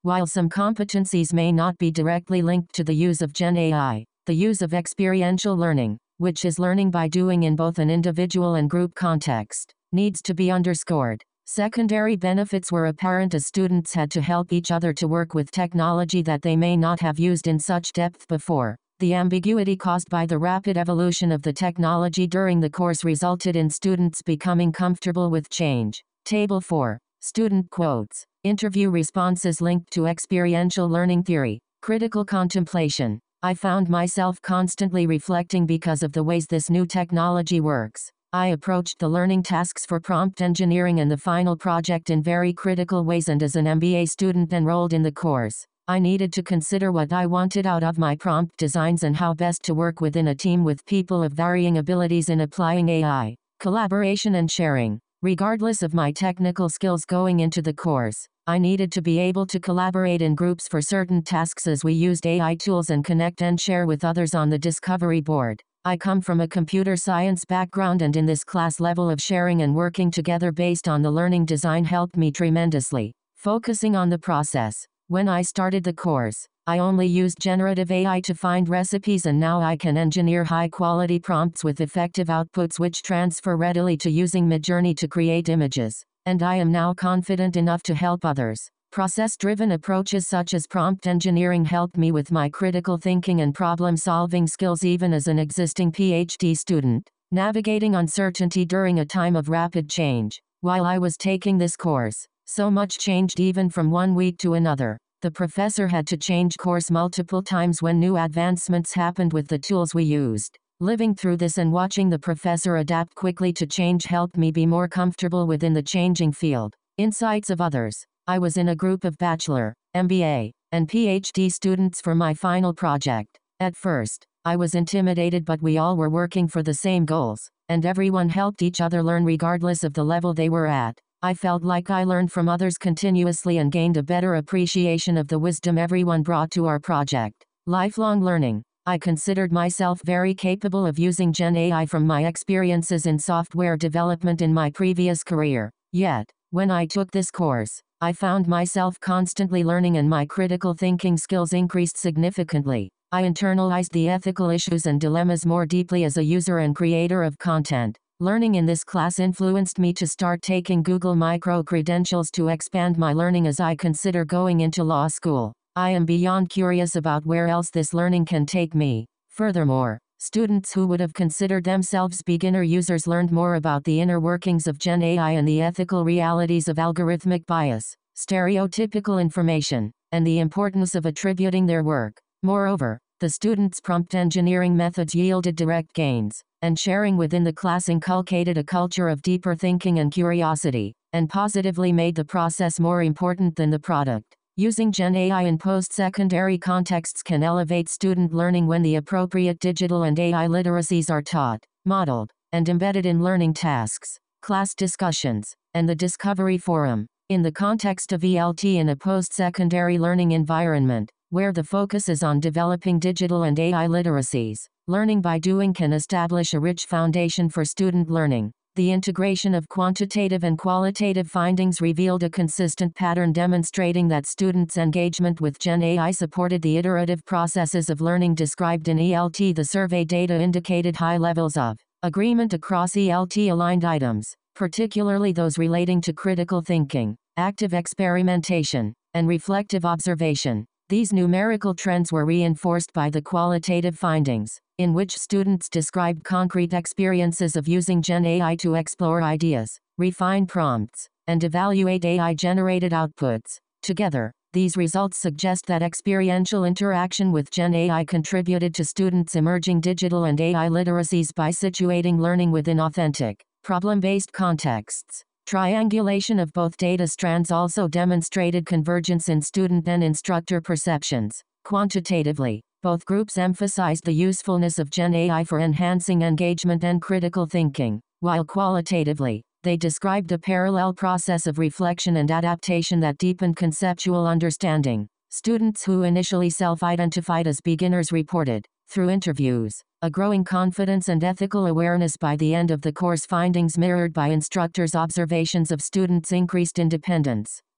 S1: While some competencies may not be directly linked to the use of Gen A I, the use of experiential learning, which is learning by doing in both an individual and group context, needs to be underscored. Secondary benefits were apparent as students had to help each other to work with technology that they may not have used in such depth before. The ambiguity caused by the rapid evolution of the technology during the course resulted in students becoming comfortable with change. Table four. Student quotes. Interview responses linked to experiential learning theory. Critical contemplation. I found myself constantly reflecting because of the ways this new technology works. I approached the learning tasks for prompt engineering and the final project in very critical ways, and as an M B A student enrolled in the course, I needed to consider what I wanted out of my prompt designs and how best to work within a team with people of varying abilities in applying A I, collaboration and sharing. Regardless of my technical skills going into the course, I needed to be able to collaborate in groups for certain tasks as we used A I tools and connect and share with others on the discovery board. I come from a computer science background, and in this class level of sharing and working together based on the learning design helped me tremendously, focusing on the process. When I started the course, I only used generative A I to find recipes, and now I can engineer high-quality prompts with effective outputs which transfer readily to using Midjourney to create images. And I am now confident enough to help others. Process-driven approaches such as prompt engineering helped me with my critical thinking and problem-solving skills even as an existing PhD student, navigating uncertainty during a time of rapid change. While I was taking this course, so much changed even from one week to another. The professor had to change course multiple times when new advancements happened with the tools we used. Living through this and watching the professor adapt quickly to change helped me be more comfortable within the changing field. Insights of others. I was in a group of bachelor, M B A, and PhD students for my final project. At first, I was intimidated, but we all were working for the same goals, and everyone helped each other learn regardless of the level they were at. I felt like I learned from others continuously and gained a better appreciation of the wisdom everyone brought to our project. Lifelong learning. I considered myself very capable of using Gen A I from my experiences in software development in my previous career. Yet, when I took this course, I found myself constantly learning and my critical thinking skills increased significantly. I internalized the ethical issues and dilemmas more deeply as a user and creator of content. Learning in this class influenced me to start taking Google micro-credentials to expand my learning as I consider going into law school. I am beyond curious about where else this learning can take me. Furthermore, students who would have considered themselves beginner users learned more about the inner workings of Gen A I and the ethical realities of algorithmic bias, stereotypical information, and the importance of attributing their work. Moreover, the students' prompt engineering methods yielded direct gains, and sharing within the class inculcated a culture of deeper thinking and curiosity, and positively made the process more important than the product. Using Gen A I in post-secondary contexts can elevate student learning when the appropriate digital and A I literacies are taught, modeled, and embedded in learning tasks, class discussions, and the discovery forum. In the context of E L T in a post-secondary learning environment, where the focus is on developing digital and A I literacies, learning by doing can establish a rich foundation for student learning. The integration of quantitative and qualitative findings revealed a consistent pattern demonstrating that students' engagement with Gen A I supported the iterative processes of learning described in E L T. The survey data indicated high levels of agreement across E L T-aligned items, particularly those relating to critical thinking, active experimentation, and reflective observation. These numerical trends were reinforced by the qualitative findings, in which students described concrete experiences of using Gen A I to explore ideas, refine prompts, and evaluate A I-generated outputs. Together, these results suggest that experiential interaction with Gen A I contributed to students' emerging digital and A I literacies by situating learning within authentic, problem-based contexts. Triangulation of both data strands also demonstrated convergence in student and instructor perceptions. Quantitatively, both groups emphasized the usefulness of Gen A I for enhancing engagement and critical thinking, while qualitatively, they described a parallel process of reflection and adaptation that deepened conceptual understanding. Students who initially self-identified as beginners reported, through interviews, a growing confidence and ethical awareness by the end of the course. Findings mirrored by instructors' observations of students' increased independence,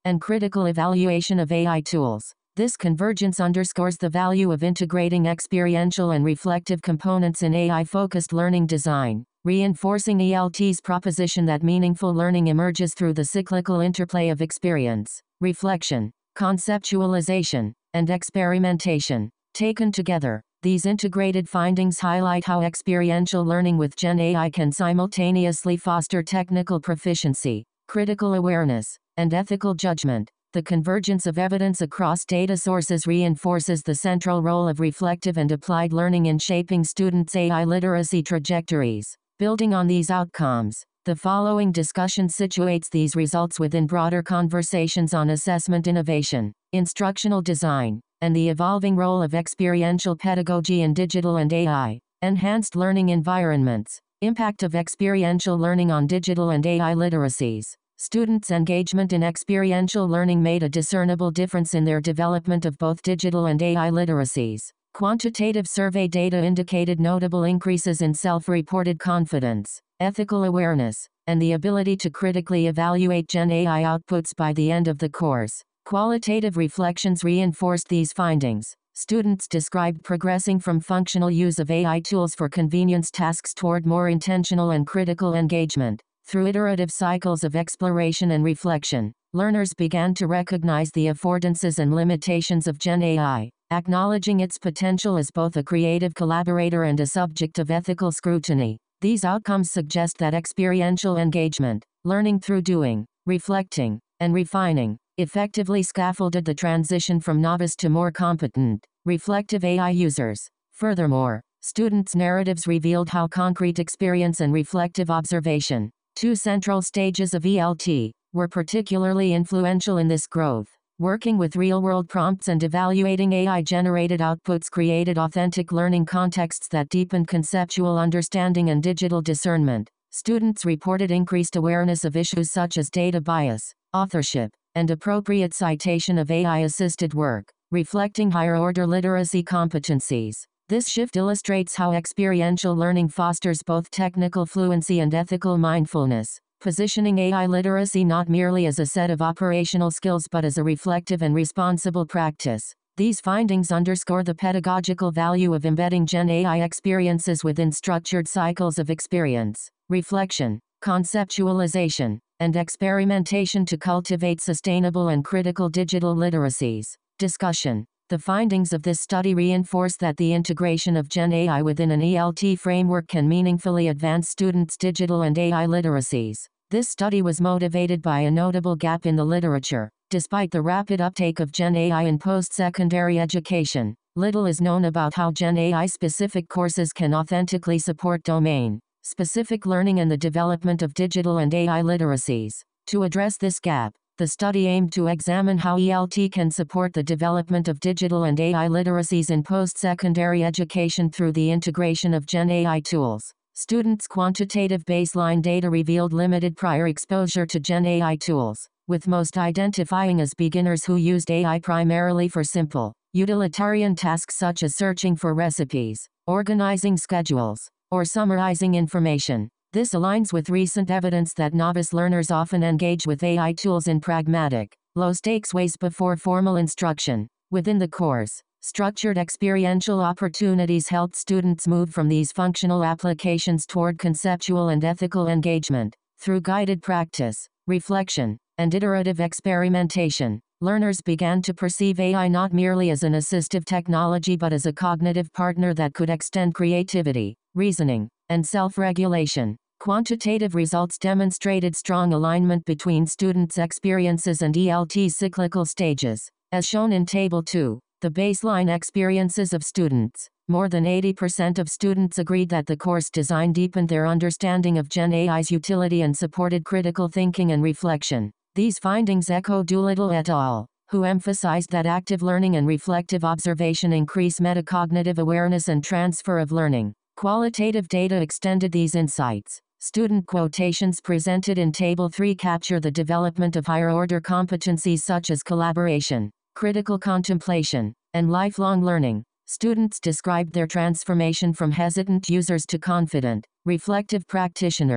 S1: and critical evaluation of A I tools. This convergence underscores the value of integrating experiential and reflective components in A I-focused learning design, reinforcing E L T's proposition that meaningful learning emerges through the cyclical interplay of experience, reflection, conceptualization, and experimentation. Taken together, these integrated findings highlight how experiential learning with Gen A I can simultaneously foster technical proficiency, critical awareness, and ethical judgment. The convergence of evidence across data sources reinforces the central role of reflective and applied learning in shaping students' A I literacy trajectories. Building on these outcomes, the following discussion situates these results within broader conversations on assessment innovation, instructional design, and the evolving role of experiential pedagogy in digital and A I enhanced learning environments. Impact of experiential learning on digital and A I literacies. Students' engagement in experiential learning made a discernible difference in their development of both digital and A I literacies. Quantitative survey data indicated notable increases in self-reported confidence, ethical awareness, and the ability to critically evaluate Gen A I outputs by the end of the course. Qualitative reflections reinforced these findings. Students described progressing from functional use of A I tools for convenience tasks toward more intentional and critical engagement. Through iterative cycles of exploration and reflection, learners began to recognize the affordances and limitations of Gen A I, acknowledging its potential as both a creative collaborator and a subject of ethical scrutiny. These outcomes suggest that experiential engagement, learning through doing, reflecting, and refining, effectively scaffolded the transition from novice to more competent, reflective A I users. Furthermore, students' narratives revealed how concrete experience and reflective observation, two central stages of E L T, were particularly influential in this growth. Working with real-world prompts and evaluating A I-generated outputs created authentic learning contexts that deepened conceptual understanding and digital discernment. Students reported increased awareness of issues such as data bias, authorship, and appropriate citation of A I-assisted work, reflecting higher-order literacy competencies. This shift illustrates how experiential learning fosters both technical fluency and ethical mindfulness, positioning A I literacy not merely as a set of operational skills but as a reflective and responsible practice. These findings underscore the pedagogical value of embedding Gen A I experiences within structured cycles of experience, reflection, conceptualization, and experimentation to cultivate sustainable and critical digital literacies. Discussion. The findings of this study reinforce that the integration of Gen A I within an E L T framework can meaningfully advance students' digital and A I literacies. This study was motivated by a notable gap in the literature. Despite the rapid uptake of Gen A I in post-secondary education, little is known about how Gen A I-specific courses can authentically support domain-specific learning and the development of digital and A I literacies. To address this gap, the study aimed to examine how E L T can support the development of digital and A I literacies in post-secondary education through the integration of Gen A I tools. Students' quantitative baseline data revealed limited prior exposure to Gen A I tools, with most identifying as beginners who used A I primarily for simple, utilitarian tasks such as searching for recipes, organizing schedules, or summarizing information. This aligns with recent evidence that novice learners often engage with A I tools in pragmatic, low-stakes ways before formal instruction. Within the course, structured experiential opportunities helped students move from these functional applications toward conceptual and ethical engagement. Through guided practice, reflection, and iterative experimentation, learners began to perceive A I not merely as an assistive technology but as a cognitive partner that could extend creativity, reasoning, and self-regulation. Quantitative results demonstrated strong alignment between students' experiences and E L T's cyclical stages. As shown in Table two, the baseline experiences of students. More than eighty percent of students agreed that the course design deepened their understanding of Gen A I's utility and supported critical thinking and reflection. These findings echo Doolittle et al., who emphasized that active learning and reflective observation increase metacognitive awareness and transfer of learning. Qualitative data extended these insights. Student quotations presented in Table three capture the development of higher-order competencies such as collaboration, critical contemplation, and lifelong learning. Students described their transformation from hesitant users to confident, reflective practitioners.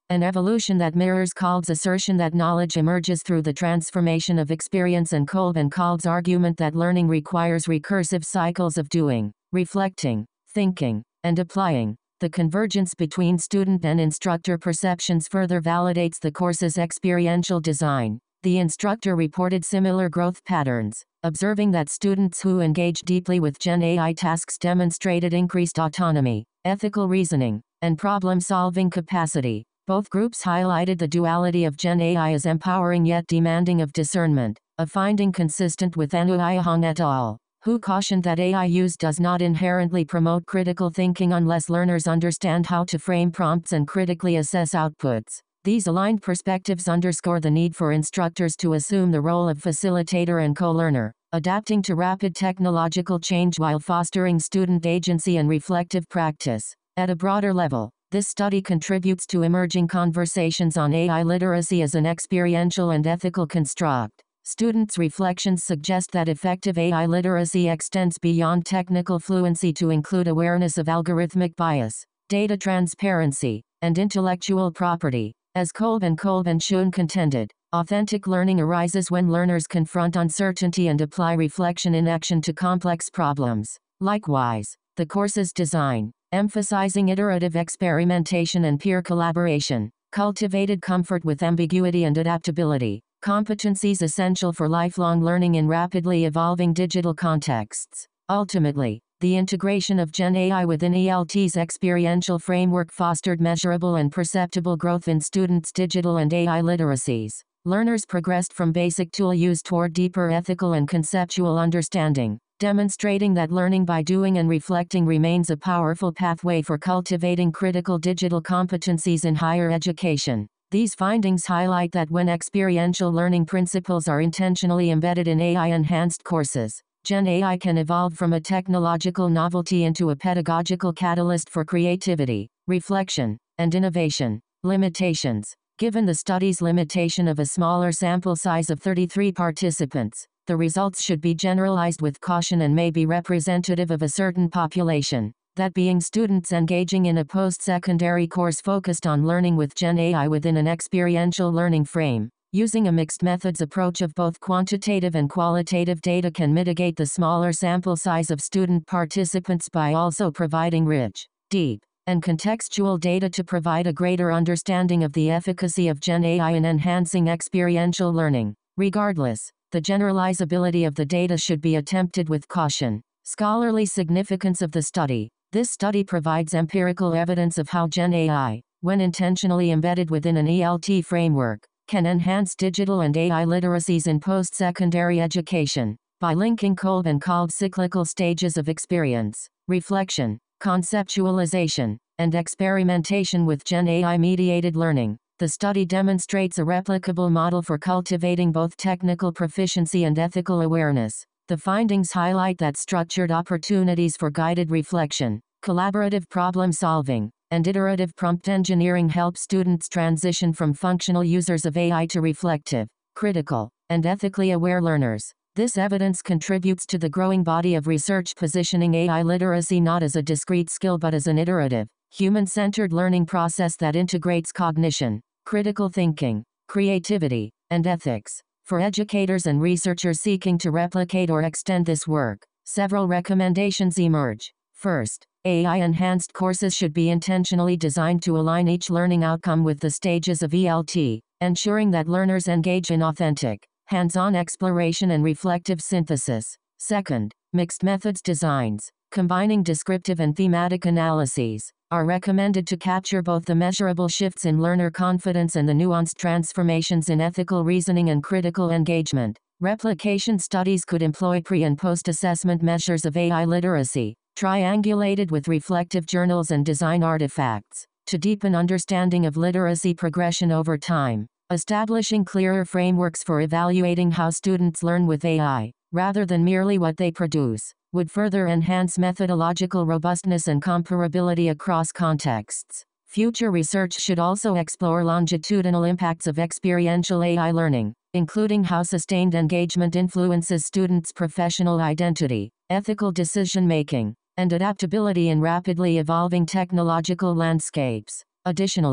S1: An evolution that mirrors Kolb's assertion that knowledge emerges through the transformation of experience and Kolb and Kolb's argument that learning requires recursive cycles of doing, reflecting, thinking, and applying. The convergence between student and instructor perceptions further validates the course's experiential design. The instructor reported similar growth patterns, observing that students who engaged deeply with Gen A I tasks demonstrated increased autonomy, ethical reasoning, and problem-solving capacity. Both groups highlighted the duality of Gen A I as empowering yet demanding of discernment, a finding consistent with Anu Ayahong et al., who cautioned that A I use does not inherently promote critical thinking unless learners understand how to frame prompts and critically assess outputs. These aligned perspectives underscore the need for instructors to assume the role of facilitator and co-learner, adapting to rapid technological change while fostering student agency and reflective practice. At a broader level, this study contributes to emerging conversations on A I literacy as an experiential and ethical construct. Students' reflections suggest that effective A I literacy extends beyond technical fluency to include awareness of algorithmic bias, data transparency, and intellectual property. As Kolb and Kolb and Schoen contended, authentic learning arises when learners confront uncertainty and apply reflection in action to complex problems. Likewise, the course's design, emphasizing iterative experimentation and peer collaboration, cultivated comfort with ambiguity and adaptability, competencies essential for lifelong learning in rapidly evolving digital contexts. Ultimately, the integration of Gen A I within E L T's experiential framework fostered measurable and perceptible growth in students' digital and A I literacies. Learners progressed from basic tool use toward deeper ethical and conceptual understanding, demonstrating that learning by doing and reflecting remains a powerful pathway for cultivating critical digital competencies in higher education. These findings highlight that when experiential learning principles are intentionally embedded in A I-enhanced courses, Gen A I can evolve from a technological novelty into a pedagogical catalyst for creativity, reflection, and innovation. Limitations. Given the study's limitation of a smaller sample size of thirty-three participants, the results should be generalized with caution and may be representative of a certain population, that being students engaging in a post-secondary course focused on learning with Gen A I within an experiential learning frame. Using a mixed methods approach of both quantitative and qualitative data can mitigate the smaller sample size of student participants by also providing rich, deep, and contextual data to provide a greater understanding of the efficacy of Gen A I in enhancing experiential learning. Regardless, the generalizability of the data should be attempted with caution. Scholarly significance of the study. This study provides empirical evidence of how Gen A I, when intentionally embedded within an E L T framework, can enhance digital and A I literacies in post-secondary education. By linking Kolb and Kolb's cyclical stages of experience, reflection, conceptualization, and experimentation with Gen A I-mediated learning, the study demonstrates a replicable model for cultivating both technical proficiency and ethical awareness. The findings highlight that structured opportunities for guided reflection, collaborative problem-solving, and iterative prompt engineering help students transition from functional users of A I to reflective, critical, and ethically aware learners. This evidence contributes to the growing body of research positioning A I literacy not as a discrete skill but as an iterative, human-centered learning process that integrates cognition, critical thinking, creativity, and ethics. For educators and researchers seeking to replicate or extend this work, several recommendations emerge. First, A I-enhanced courses should be intentionally designed to align each learning outcome with the stages of E L T, ensuring that learners engage in authentic, hands-on exploration and reflective synthesis. Second, mixed methods designs, combining descriptive and thematic analyses, are recommended to capture both the measurable shifts in learner confidence and the nuanced transformations in ethical reasoning and critical engagement. Replication studies could employ pre- and post-assessment measures of A I literacy, triangulated with reflective journals and design artifacts, to deepen understanding of literacy progression over time. Establishing clearer frameworks for evaluating how students learn with A I, rather than merely what they produce, would further enhance methodological robustness and comparability across contexts. Future research should also explore longitudinal impacts of experiential A I learning, including how sustained engagement influences students' professional identity, ethical decision-making, and adaptability in rapidly evolving technological landscapes. Additionally,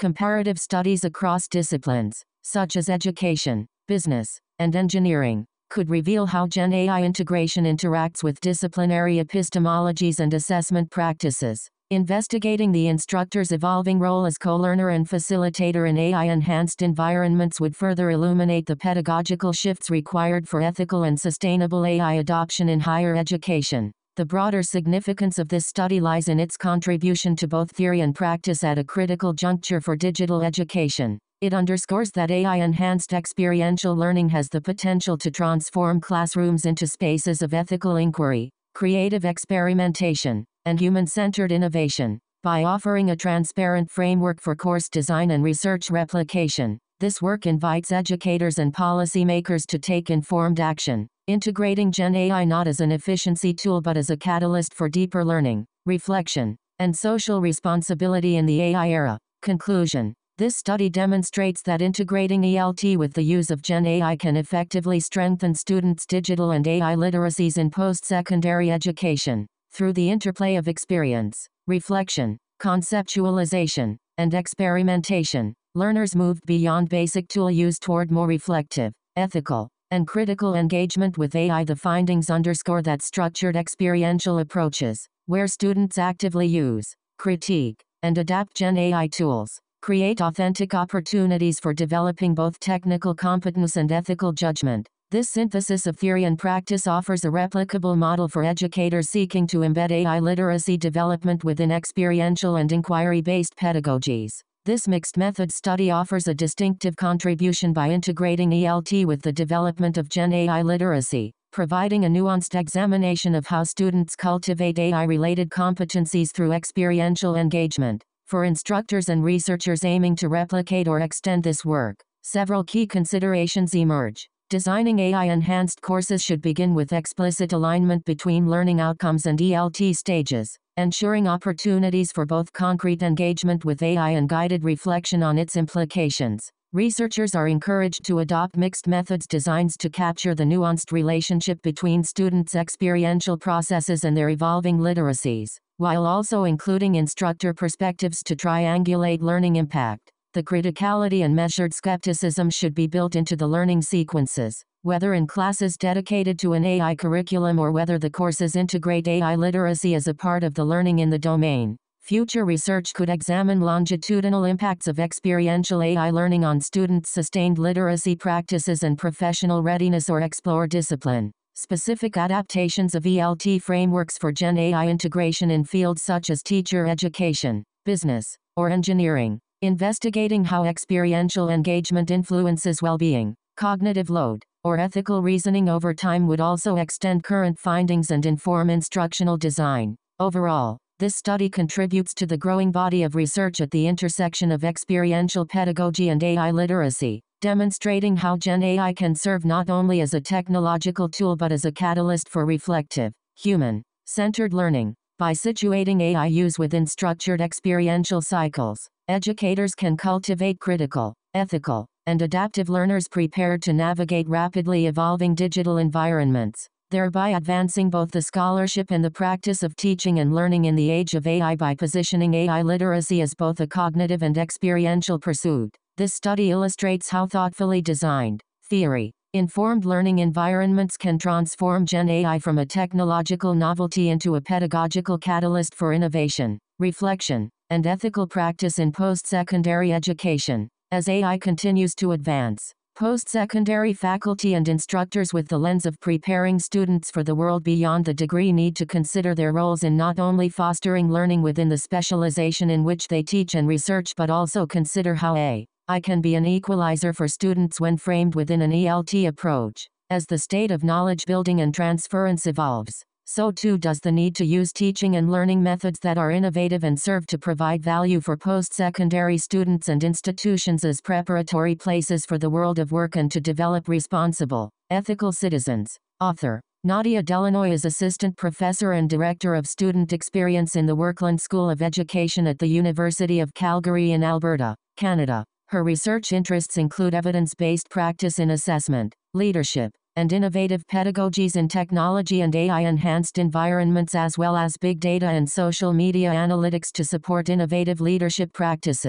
S1: Comparative studies across disciplines, such as education, business, and engineering, could reveal how Gen A I integration interacts with disciplinary epistemologies and assessment practices. Investigating the instructor's evolving role as co-learner and facilitator in A I-enhanced environments would further illuminate the pedagogical shifts required for ethical and sustainable A I adoption in higher education. The broader significance of this study lies in its contribution to both theory and practice at a critical juncture for digital education. It underscores that A I-enhanced experiential learning has the potential to transform classrooms into spaces of ethical inquiry, creative experimentation, and human-centered innovation. By offering a transparent framework for course design and research replication, this work invites educators and policymakers to take informed action, integrating Gen A I not as an efficiency tool but as a catalyst for deeper learning, reflection, and social responsibility in the A I era. Conclusion. This study demonstrates that integrating E L T with the use of Gen A I can effectively strengthen students' digital and A I literacies in post-secondary education. Through the interplay of experience, reflection, conceptualization, and experimentation, learners moved beyond basic tool use toward more reflective, ethical, and critical engagement with A I. The findings underscore that structured experiential approaches, where students actively use, critique, and adapt Gen A I tools, create authentic opportunities for developing both technical competence and ethical judgment. This synthesis of theory and practice offers a replicable model for educators seeking to embed A I literacy development within experiential and inquiry-based pedagogies. This mixed method study offers a distinctive contribution by integrating E L T with the development of Gen A I literacy, providing a nuanced examination of how students cultivate A I-related competencies through experiential engagement. For instructors and researchers aiming to replicate or extend this work, several key considerations emerge. Designing A I-enhanced courses should begin with explicit alignment between learning outcomes and E L T stages, ensuring opportunities for both concrete engagement with A I and guided reflection on its implications. Researchers are encouraged to adopt mixed methods designs to capture the nuanced relationship between students' experiential processes and their evolving literacies, while also including instructor perspectives to triangulate learning impact. The criticality and measured skepticism should be built into the learning sequences, whether in classes dedicated to an A I curriculum or whether the courses integrate A I literacy as a part of the learning in the domain. Future research could examine longitudinal impacts of experiential A I learning on students' sustained literacy practices and professional readiness, or explore discipline specific adaptations of E L T frameworks for Gen A I integration in fields such as teacher education, business, or engineering. Investigating how experiential engagement influences well-being, cognitive load, or ethical reasoning over time would also extend current findings and inform instructional design. Overall, this study contributes to the growing body of research at the intersection of experiential pedagogy and A I literacy, demonstrating how Gen A I can serve not only as a technological tool but as a catalyst for reflective, human-centered learning. By situating A I use within structured experiential cycles, educators can cultivate critical, ethical, and adaptive learners prepared to navigate rapidly evolving digital environments, thereby advancing both the scholarship and the practice of teaching and learning in the age of A I. By positioning A I literacy as both a cognitive and experiential pursuit, this study illustrates how thoughtfully designed, theory, informed learning environments can transform Gen A I from a technological novelty into a pedagogical catalyst for innovation, reflection, and ethical practice in post-secondary education. As A I continues to advance, post-secondary faculty and instructors with the lens of preparing students for the world beyond the degree need to consider their roles in not only fostering learning within the specialization in which they teach and research but also consider how A I can be an equalizer for students when framed within an E L T approach. As the state of knowledge building and transference evolves, so too does the need to use teaching and learning methods that are innovative and serve to provide value for post-secondary students and institutions as preparatory places for the world of work and to develop responsible, ethical citizens. Author Nadia Delanoy is Assistant Professor and Director of Student Experience in the Workland School of Education at the University of Calgary in Alberta, Canada. Her research interests include evidence-based practice in assessment, leadership, and innovative pedagogies in technology and A I-enhanced environments, as well as big data and social media analytics to support innovative leadership practices.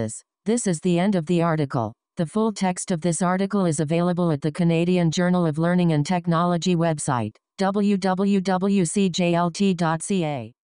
S1: This is the end of the article. The full text of this article is available at the Canadian Journal of Learning and Technology website, w w w dot c j l t dot c a.